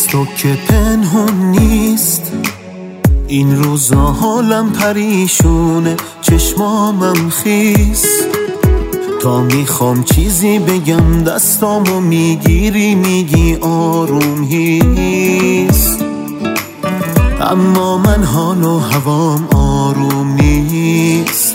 از تو که پنهون نیست. این روزا حالم پریشونه، چشمامم خیس. تا میخوام چیزی بگم دستامو میگیری، میگی آروم هیست. اما من حال و هوام آروم نیست.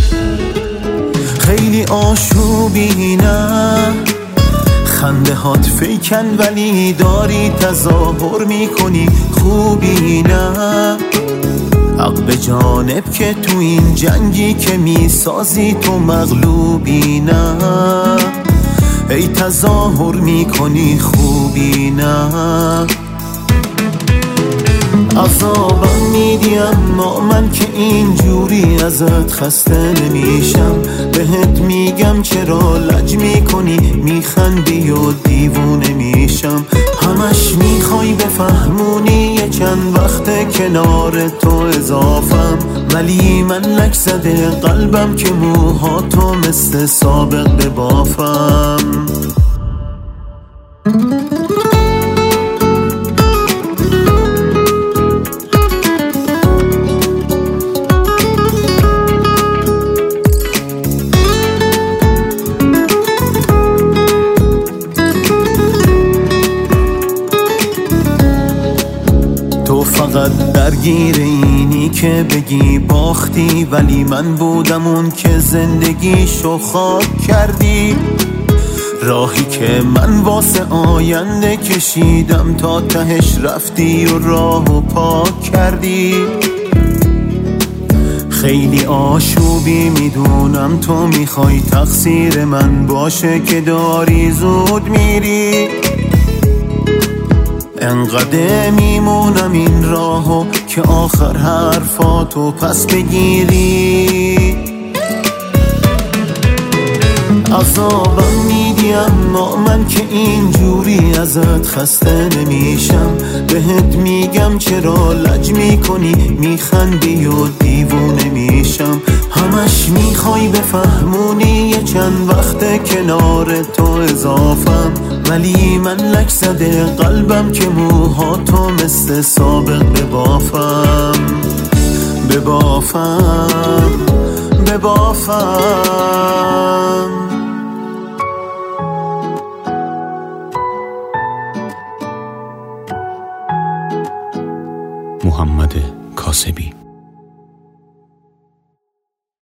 خیلی آشوبی نه، خنده هات فیکن ولی داری تظاهر میکنی خوبی نه. حق به جانب که تو این جنگی که میسازی تو مغلوبی نه. ای تظاهر میکنی خوبی نه. عذابم میدی اما من که اینجوری ازت خسته نمیشم. بهت میگم چرا لج میکنی، میخندی و دیوونه میشم. همش میخوای بفهمونی یه چند وقت کنار تو اضافم، ولی من لک زده قلبم که موهاتو مثل سابق ببافم. فقط درگیر اینی که بگی باختی، ولی من بودم اون که زندگیشو خاک کردی. راهی که من واسه آینده کشیدم تا تهش رفتی و راهو پاک کردی. خیلی آشوبی میدونم تو میخوای تقصیر من باشه که داری زود میری. انقدر میمونم این راهو که آخر حرفاتو پس بگیری. عذابم میدی اما من که اینجوری ازت خسته نمیشم. بهت میگم چرا لج میکنی، میخندی و دیوونه میشم. همش میخوای بفهمونی یه چند وقت کنار تو اضافم، ولی من لک زده قلبم که موهاتو مثل سابق ببافم. ببافم ببافم. محمد کاسبی.